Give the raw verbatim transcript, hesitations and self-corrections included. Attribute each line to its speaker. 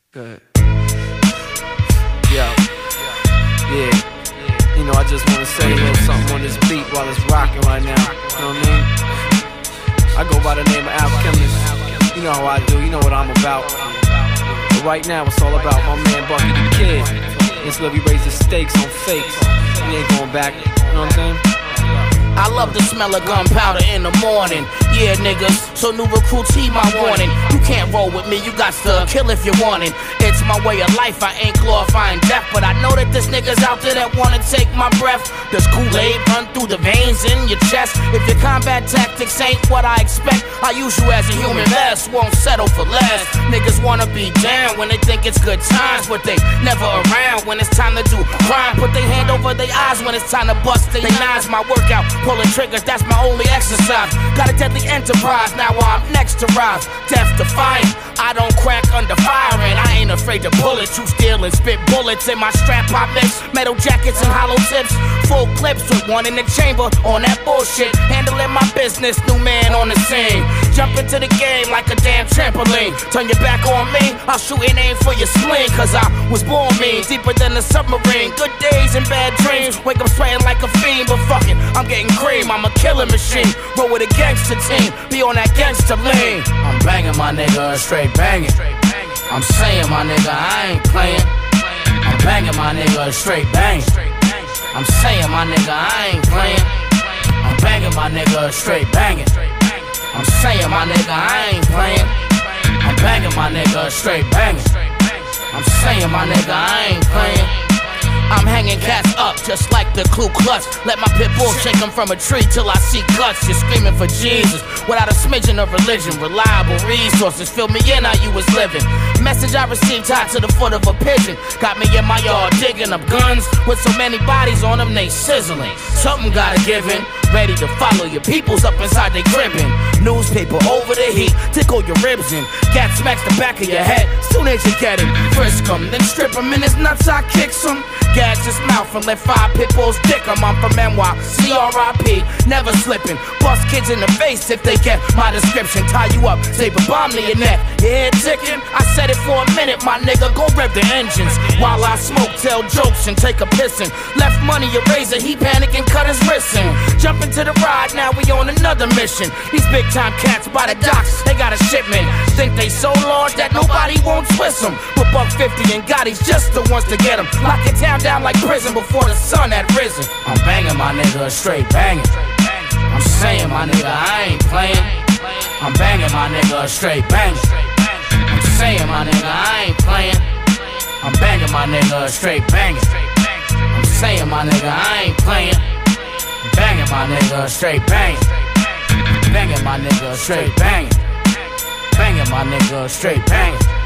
Speaker 1: Good. Yo. Yeah. You know, I just wanna say a little something on this beat while it's rocking right now. You know what I mean? I go by the name of Alchemist. You know how I do, you know what I'm about. But right now it's all about my man Bucky the Kid. It's where we raise the stakes on fakes. We ain't going back, you know what I'm saying?
Speaker 2: I love the smell of gunpowder in the morning. Yeah, niggas, so new recruits heed my warning. You can't roll with me, you got to kill if you want it. It's my way of life, I ain't glorifying death, but I know that there's niggas out there that wanna take my breath. Does Kool-Aid run through the veins in your chest? If your combat tactics ain't what I expect, I use you as a human mess, won't settle for less. Niggas wanna be down when they think it's good times, but they never around when it's time to do crime. Put their hand over their eyes when it's time to bust their knives. My workout, pulling triggers, that's my only exercise. Got a deadly enterprise, now I'm next to rise. Death defying, I don't crack under fire, and I ain't afraid to bullets. You steal and spit bullets in my strap, I mix metal jackets and hollow tips. Full clips with one in the chamber on that bullshit. Handling my business, new man on the scene. Jump into the game like a damn trampoline. Turn your back on me, I'll shoot an aim for your spleen. Cause I was born mean, deeper than a submarine. Good days and bad dreams, wake up sweating like a fiend. But fuck it, I'm getting cream, I'm a killing machine. Roll with a gangster team, be on that gangster lane. I'm banging my nigga, straight banging. I'm saying my nigga, I ain't playing. I'm banging my nigga, straight banging. I'm saying my nigga, I ain't playing. I'm banging my nigga, straight banging. I'm saying my nigga, I ain't playing. I'm banging my nigga, straight banging. I'm saying my nigga, I ain't playing. I'm hanging cats up just like the Ku Klux. Let my pit bull shake them from a tree till I see guts. You're screaming for Jesus without a smidgen of religion. Reliable resources fill me in how you was living. Message I received tied to the foot of a pigeon. Got me in my yard digging up guns with so many bodies on them they sizzling. Something gotta give in. Ready to follow your peoples up inside they cribbin'. Newspaper over the heat, tickle your ribs in. Cat smacks the back of your head, soon as you get him. Frisk him, then strip him in his nuts, I kicks him. Gag his mouth and let five pit bulls dick him. I'm from N Y, C R I P, never slipping. Bust kids in the face if they get my description. Tie you up, save a bomb to your neck. Your head ticking, I said it for a minute, my nigga, go rev the engines. While I smoke, tell jokes and take a pissin'. Left money eraser, he panic and cut his wrist in. Jump into the ride, now we on another mission. These big time cats by the docks, they got a shipment. Think they so large that nobody won't twist them. But Buck fifty and Gotti's just the ones to get them. Lock it down down like prison before the sun had risen. I'm banging my nigga, straight banging. I'm saying my nigga, I ain't playing. I'm banging my nigga, straight banging. I'm saying my nigga, I ain't playing. I'm banging my nigga, straight banging. I'm saying my nigga, I ain't playing. I'm banging my nigga, straight banging. Banging my nigga, straight banging. Banging my nigga, straight banging.